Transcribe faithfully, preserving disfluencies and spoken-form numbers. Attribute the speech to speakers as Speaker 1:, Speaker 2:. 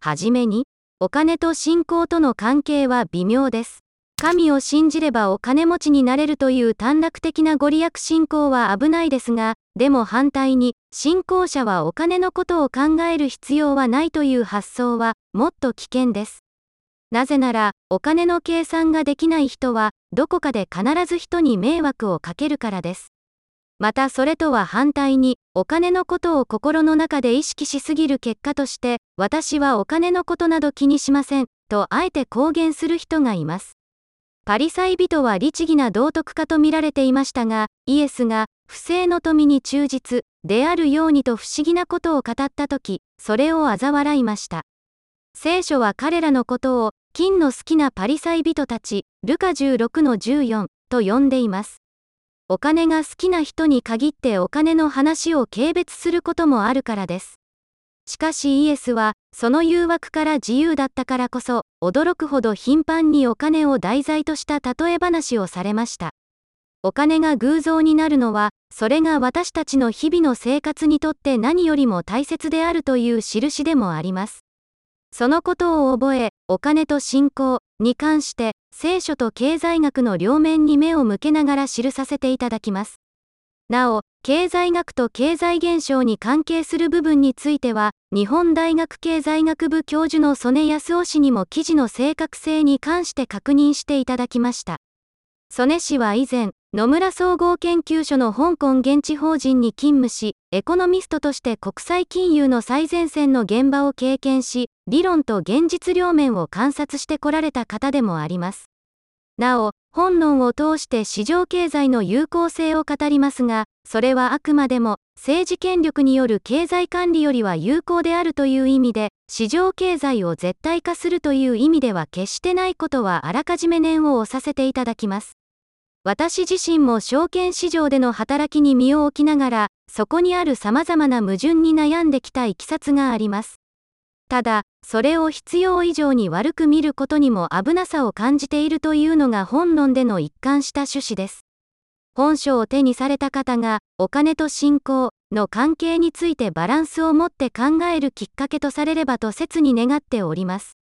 Speaker 1: はじめに、お金と信仰との関係は微妙です。神を信じればお金持ちになれるという短絡的なご利益信仰は危ないですが、でも反対に、信仰者はお金のことを考える必要はないという発想は、もっと危険です。なぜなら、お金の計算ができない人は、どこかで必ず人に迷惑をかけるからです。またそれとは反対に、お金のことを心の中で意識しすぎる結果として、私はお金のことなど気にしません、とあえて公言する人がいます。パリサイ人は律儀な道徳家と見られていましたが、イエスが、不正の富に忠実であるようにと不思議なことを語ったとき、それを嘲笑いました。聖書は彼らのことを、金の好きなパリサイ人たち、ルカじゅうろくのじゅうよんと呼んでいます。お金が好きな人に限ってお金の話を軽蔑することもあるからです。しかしイエスは、その誘惑から自由だったからこそ、驚くほど頻繁にお金を題材とした例え話をされました。お金が偶像になるのは、それが私たちの日々の生活にとって何よりも大切であるという印でもあります。そのことを覚え、お金と信仰に関して、聖書と経済学の両面に目を向けながら記させていただきます。なお、経済学と経済現象に関係する部分については、日本大学経済学部教授の曽根康夫氏にも記事の正確性に関して確認していただきました。曽根氏は以前、野村総合研究所の香港現地法人に勤務し、エコノミストとして国際金融の最前線の現場を経験し、理論と現実両面を観察してこられた方でもあります。なお、本論を通して市場経済の有効性を語りますが、それはあくまでも政治権力による経済管理よりは有効であるという意味で、市場経済を絶対化するという意味では決してないことはあらかじめ念を押させていただきます。私自身も証券市場での働きに身を置きながら、そこにある様々な矛盾に悩んできたいきさつがあります。ただ、それを必要以上に悪く見ることにも危なさを感じているというのが本論での一貫した趣旨です。本書を手にされた方が、お金と信仰の関係についてバランスを持って考えるきっかけとされればと切に願っております。